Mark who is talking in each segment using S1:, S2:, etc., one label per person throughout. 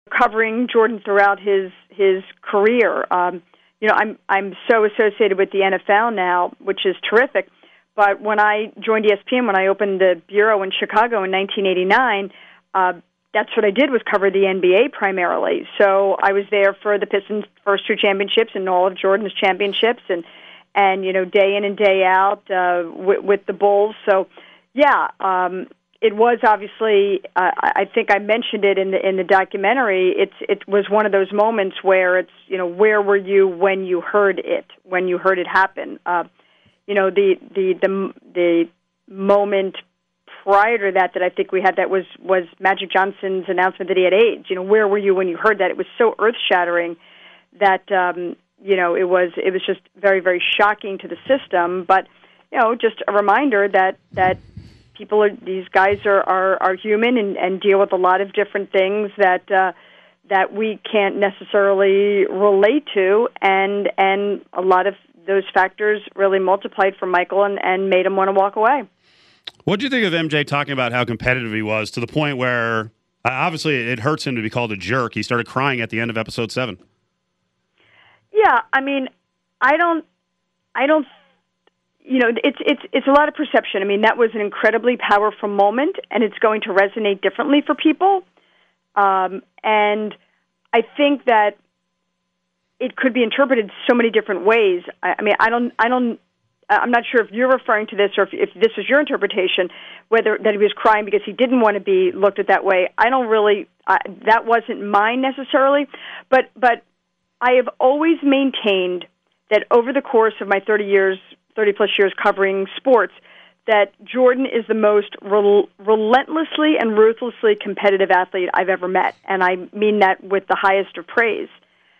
S1: covering Jordan throughout his career. I'm so associated with the NFL now, which is terrific. But when I joined ESPN, when I opened the bureau in Chicago in 1989, that's what I did, was cover the NBA primarily. So I was there for the Pistons' first 2 championships and all of Jordan's championships, and day in and day out with the Bulls. So yeah, it was obviously. I think I mentioned it in the documentary. It was one of those moments where it's where were you when you heard it happen? The moment prior to that I think we had that was Magic Johnson's announcement that he had AIDS. Where were you when you heard that? It was so earth-shattering that it was just very, very shocking to the system. But just a reminder that these guys are human and deal with a lot of different things that we can't necessarily relate to, and a lot of those factors really multiplied for Michael and made him want to walk away.
S2: What do you think of MJ talking about how competitive he was, to the point where obviously it hurts him to be called a jerk? He started crying at the end of episode 7.
S1: Yeah, I mean, I don't. It's a lot of perception. I mean, that was an incredibly powerful moment, and it's going to resonate differently for people. And I think that it could be interpreted so many different ways. I'm not sure if you're referring to this, or if this is your interpretation, whether that he was crying because he didn't want to be looked at that way. I don't really. That wasn't mine necessarily, but I have always maintained that over the course of my 30-plus years covering sports, that Jordan is the most relentlessly and ruthlessly competitive athlete I've ever met, and I mean that with the highest of praise.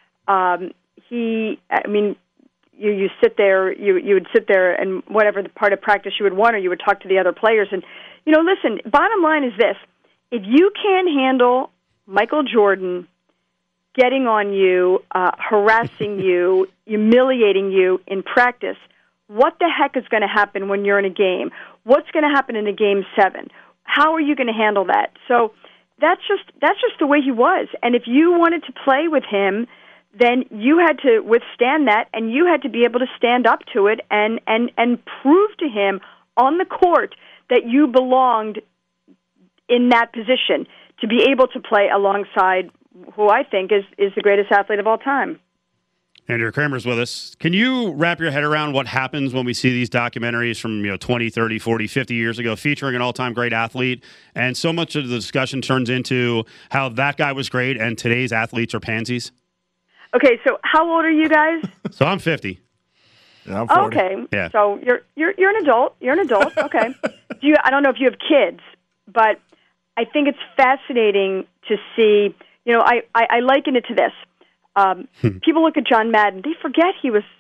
S1: You sit there, you would sit there, and whatever the part of practice you would want, or you would talk to the other players. And, listen, bottom line is this. If you can't handle Michael Jordan getting on you, harassing you, humiliating you in practice, what the heck is going to happen when you're in a game? What's going to happen in a Game 7? How are you going to handle that? So that's just the way he was. And if you wanted to play with him, then you had to withstand that, and you had to be able to stand up to it and prove to him on the court that you belonged in that position to be able to play alongside who I think is the greatest athlete of all time.
S2: Andrea Kramer's with us. Can you wrap your head around what happens when we see these documentaries from 20, 30, 40, 50 years ago featuring an all-time great athlete, and so much of the discussion turns into how that guy was great and today's athletes are pansies?
S1: Okay, so how old are you guys?
S2: So I'm 50.
S3: Yeah, I'm 40.
S1: Okay,
S2: yeah.
S1: So you're an adult. You're an adult. Okay. I don't know if you have kids, but I think it's fascinating to see. I liken it to this. People look at John Madden. They forget he was,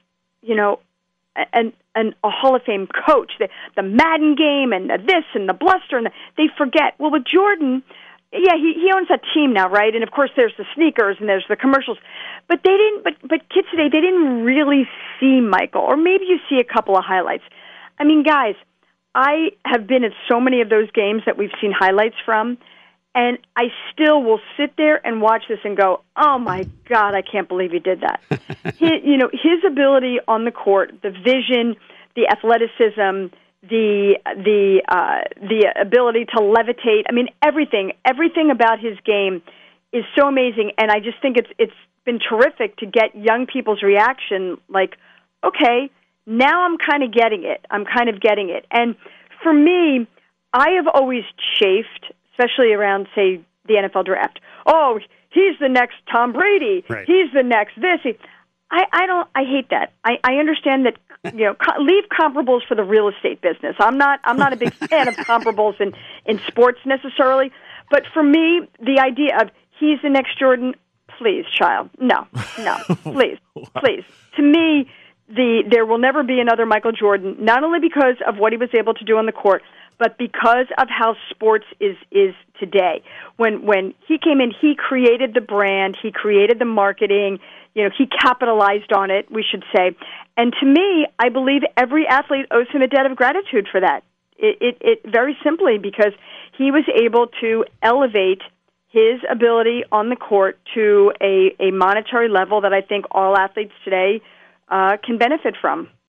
S1: a Hall of Fame coach. The Madden game and this and the bluster, and they forget. Well, with Jordan, yeah, he owns a team now, right? And of course, there's the sneakers and there's the commercials. But they didn't. But kids today, they didn't really see Michael, or maybe you see a couple of highlights. I mean, guys, I have been at so many of those games that we've seen highlights from. And I still will sit there and watch this and go, "Oh my God, I can't believe he did that." His ability on the court, the vision, the athleticism, the ability to levitate. I mean, everything about his game is so amazing. And I just think it's been terrific to get young people's reaction. Like, okay, now I'm kind of getting it. And for me, I have always chafed, especially around, say, the NFL draft. Oh, he's the next Tom Brady.
S2: Right.
S1: He's the next this. I hate that. I understand that, leave comparables for the real estate business. I'm not a big fan of comparables in sports necessarily. But for me, the idea of he's the next Jordan, please, child. No, please. To me, there will never be another Michael Jordan, not only because of what he was able to do on the court, but because of how sports is today. When he came in, he created the brand, he created the marketing, he capitalized on it, we should say. And to me, I believe every athlete owes him a debt of gratitude for that. It very simply because he was able to elevate his ability on the court to a monetary level that I think all athletes today can benefit from.